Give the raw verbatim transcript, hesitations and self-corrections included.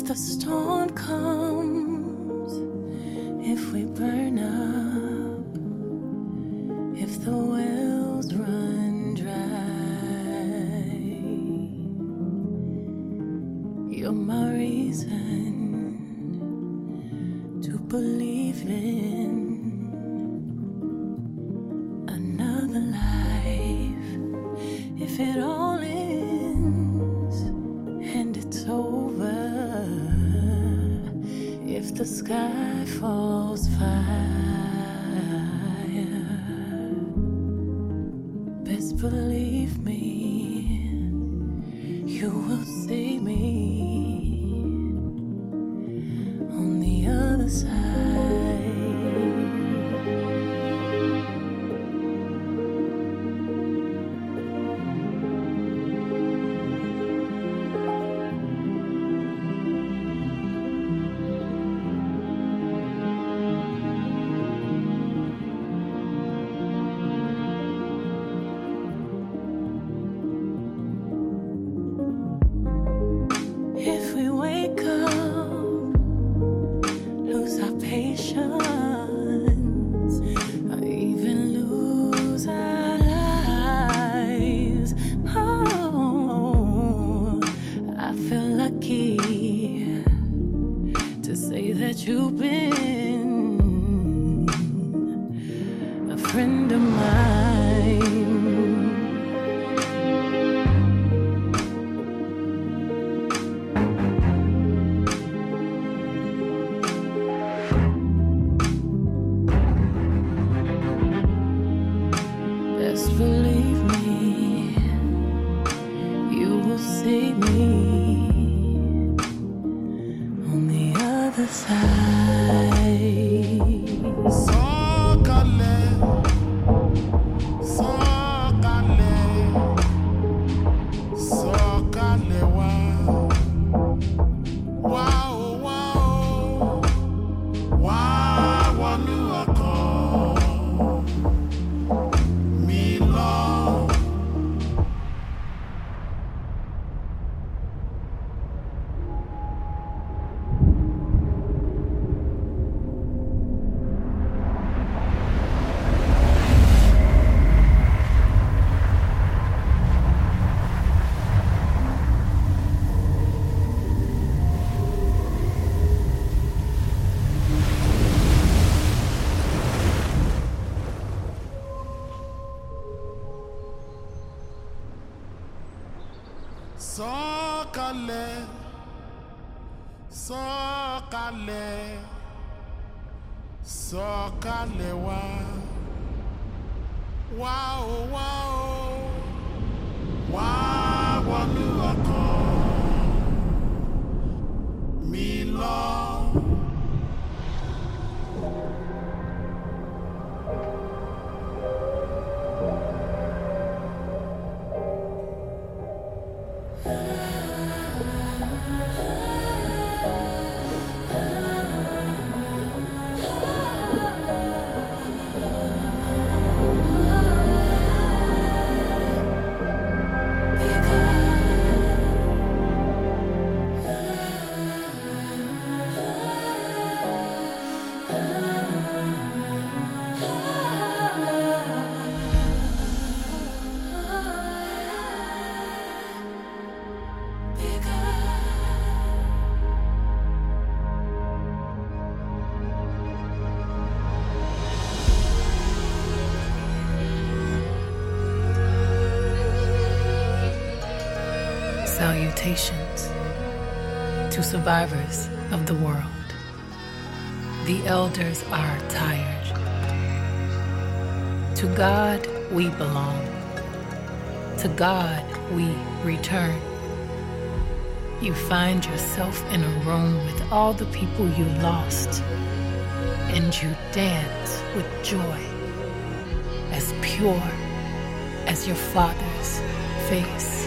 the storm comes, if we burn up, if the wells run dry, you're my reason to believe in another life. If it all ends and it's over, if the sky falls fire, best believe me, you will see me on the other side. If we wake up, lose our patience, or even lose our lives, oh, I feel lucky to say that you've been a friend of mine. Best believe me, you will see me on the other side. Sokale, sokale, sokale wa, wow, wow, wow, wanu ako. Sokale, sokale, sokale wa, wow, wow, wow, wanu ako, mi love. Salutations to survivors of the world. The elders are tired. To God we belong. To God we return. You find yourself in a room with all the people you lost, and you dance with joy, as pure as your father's face.